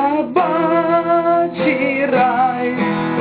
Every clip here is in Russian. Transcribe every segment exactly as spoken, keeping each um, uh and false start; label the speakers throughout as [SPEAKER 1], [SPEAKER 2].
[SPEAKER 1] собачий рай.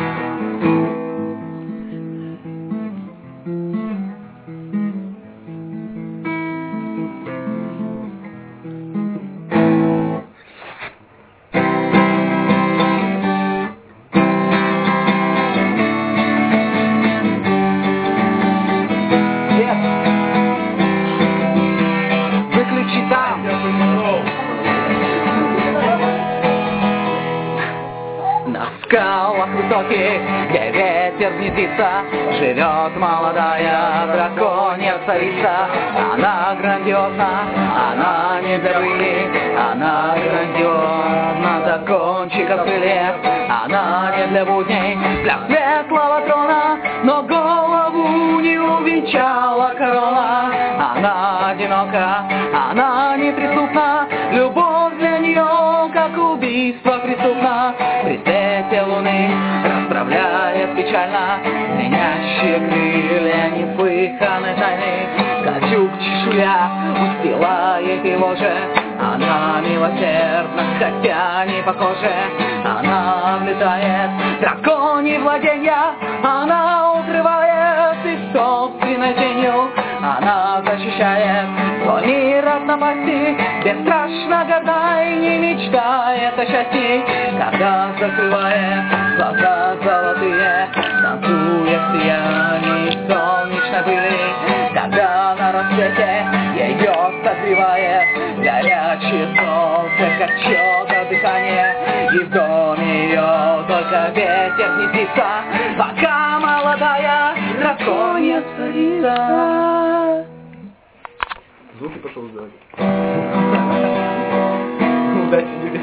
[SPEAKER 2] Высоких, где ветер гнездится, живет молодая драконья царица. Она грандиозна, она не для пыли, она грандиозна до кончиков крыльев. Она не для будней, для светлого трона, но голову не увенчала корона. Она одинока, она неприступна, любовь для нее, как убийство преступно. При свете луны расправляет печально звенящие крылья неслыханной тайны. Кольчуг чешуя устилает его же. Она милосердна, хотя не похожа. Она влетает в драконьи владенья. Она укрывает их собственной тенью. Она защищает свой мир от напасти. Бесстрашно горда и не мечтает о счастье. Когда закрывает глаза золотые, танцуя в сиянии солнечной пыли. Когда на рассвете ее согревает горячее солнце, как чьё-то дыхание. И в доме ее только ветер гнездится, пока молодая драконья царица.
[SPEAKER 1] Звуки пошел сзади. Удачи тебе.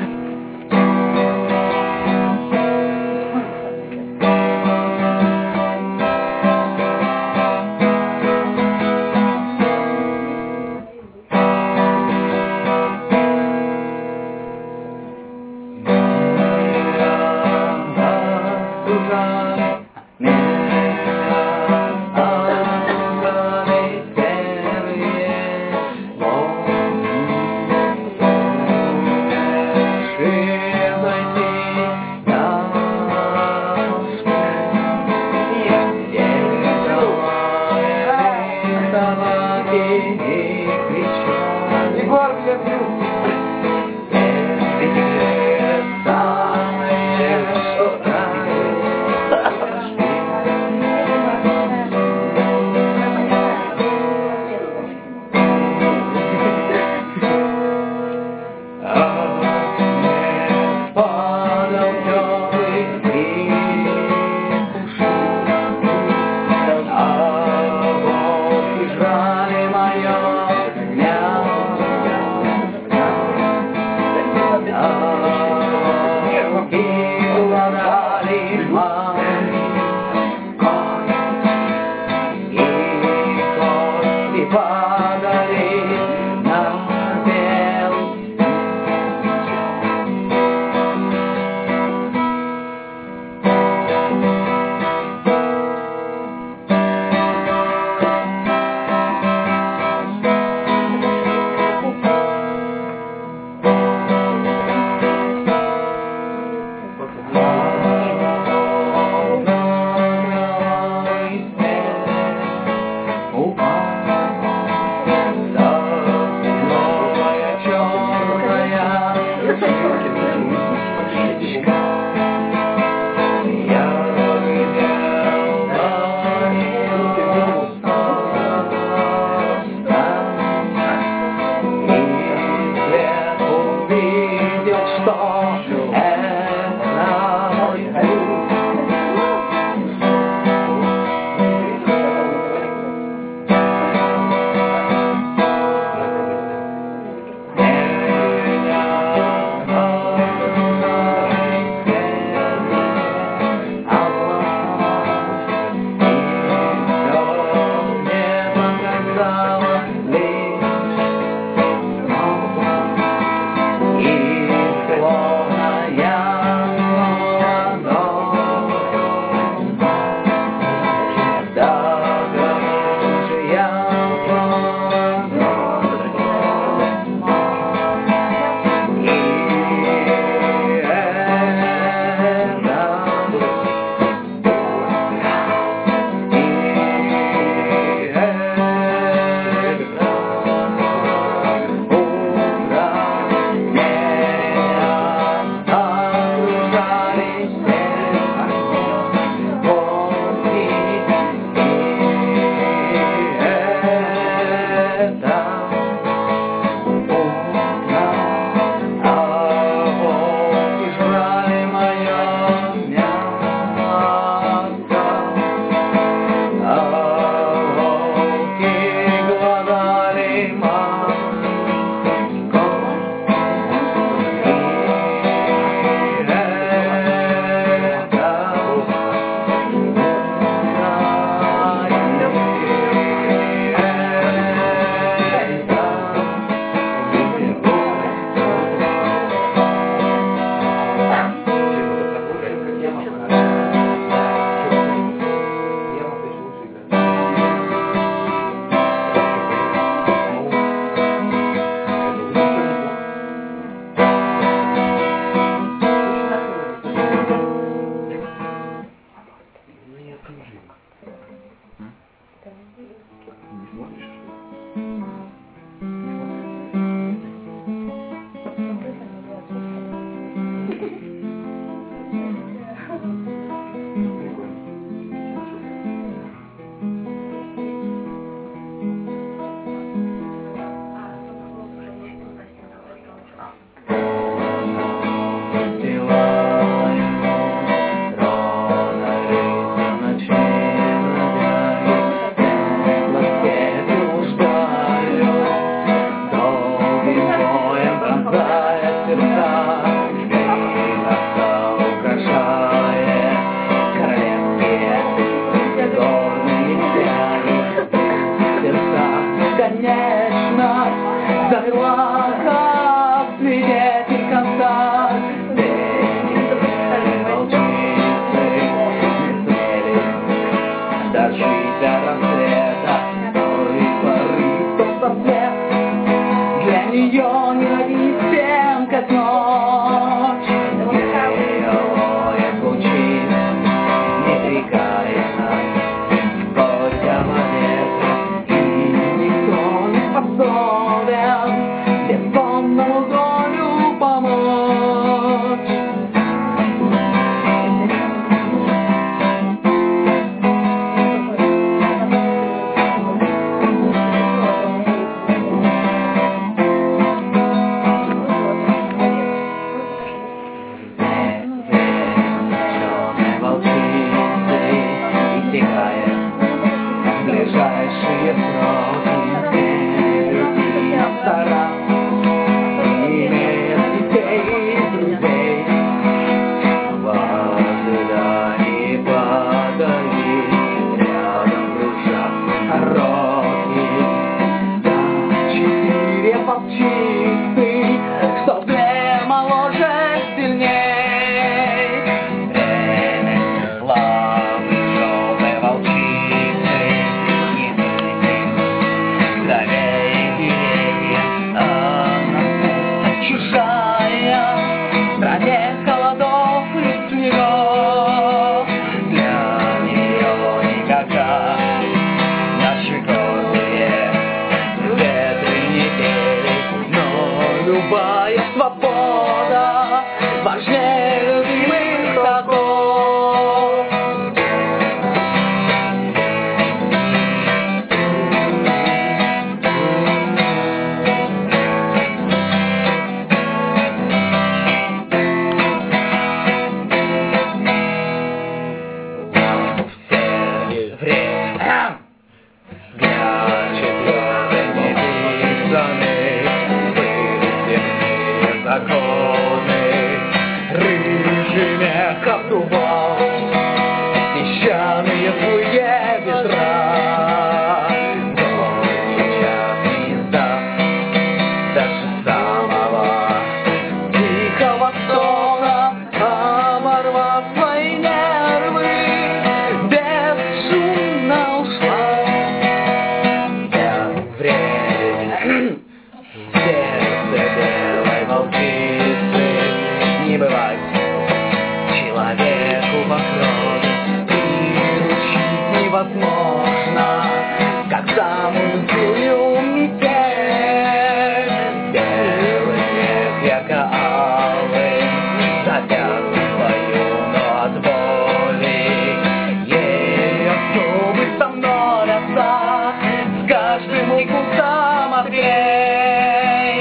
[SPEAKER 2] человеку вокруг приручить невозможно, как самую злую метель. Белый снег ярко-алый завязан свою, но от боли ее зубы становятся с каждым укусом острей.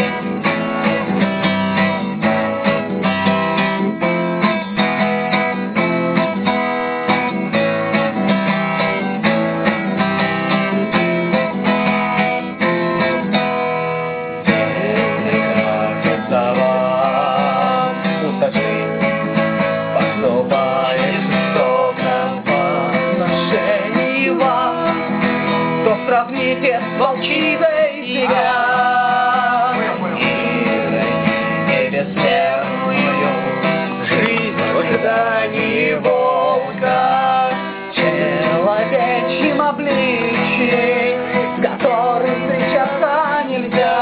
[SPEAKER 2] Сравните с волчицей себя и не бессмертную жизнь в ожидании волка, человечьим обличием, с которым встречаться нельзя.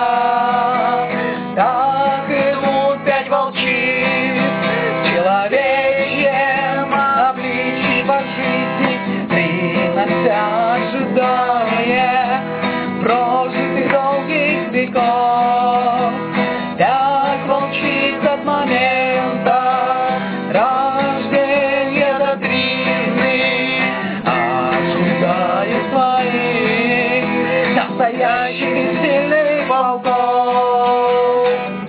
[SPEAKER 2] Так идут пять волчиц в человечьем обличии по жизни, принося ожидания прожитых долгих веков. Пять волчиц от момента рождения до длины ожидают своих настоящих и сильных волков.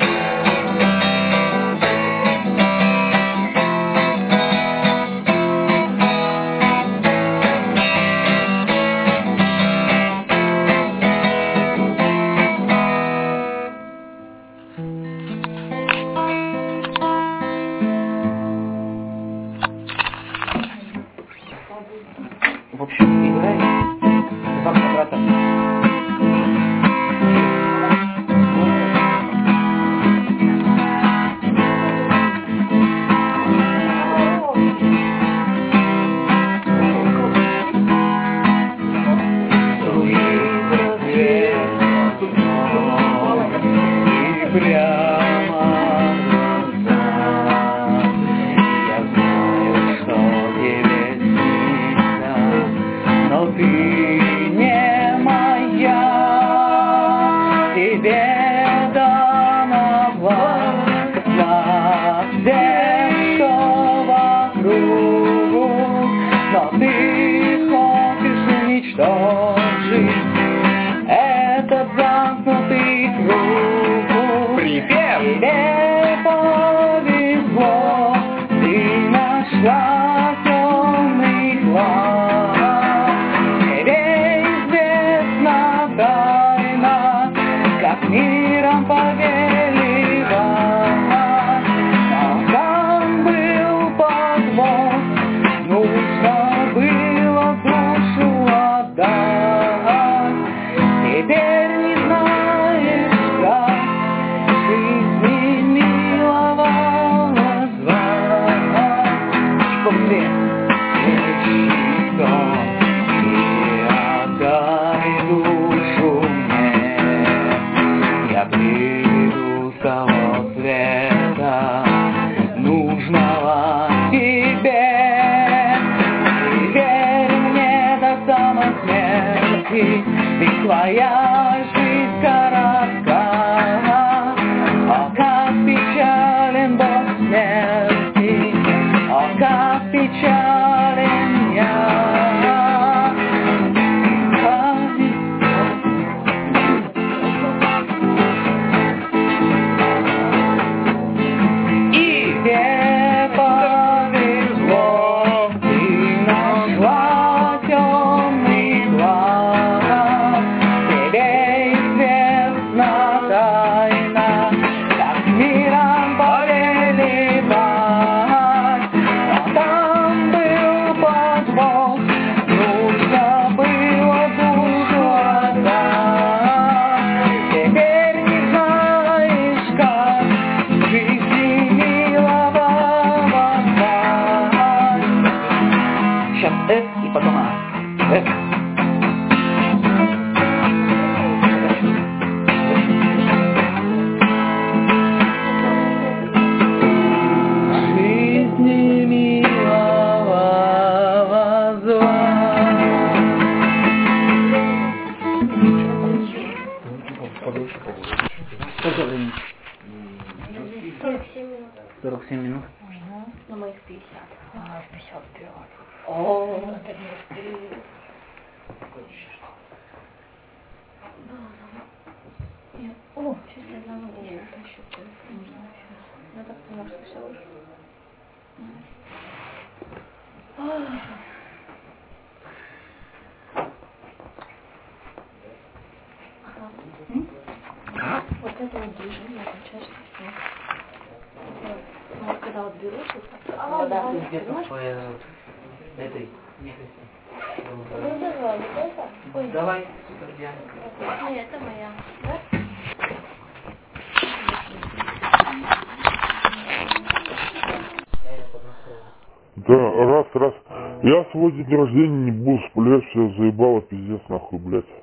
[SPEAKER 2] В общем, играй два квадрата. Этот замкнутый круг. Припев! Тебе повезло, ты нашла темный клад. Тебе известна тайна, как миром повелевать. Но там был подвох, нужно было душу отдать. Теперь не знаешь, как жизни миловала звать. Помни, щитом и отдай душу мне. Я приду с того света, нужного тебе. Верь мне до самой смерти, ведь твоя жизнь коротка. О, как печален Бог смерти, о, как печален я. И тебе повезло, ты нашла темный клад. Тебе известна тайна, как миром повелевать. Но там был подвох, нужно было душу отдать. Теперь не знаешь, как жизни миловала звать. Сейчас F и потом А. F. Жизни
[SPEAKER 3] моих пятьдесят.
[SPEAKER 2] А, пятьдесят пять. О, это не успею.
[SPEAKER 3] О, сейчас я заново утащу кое-что. Я так поняла, что все уже. Вот это вот движение, получается, все. Вот когда вот берут, вот так. А, да,
[SPEAKER 1] Где-то этой.
[SPEAKER 3] Ну давай, вот это. Ой,
[SPEAKER 1] Давай, супер, я.
[SPEAKER 3] не, это моя. Да?
[SPEAKER 4] Да, раз, раз. Я свой день рождения не буду сплять, все заебало, пиздец, нахуй, блядь.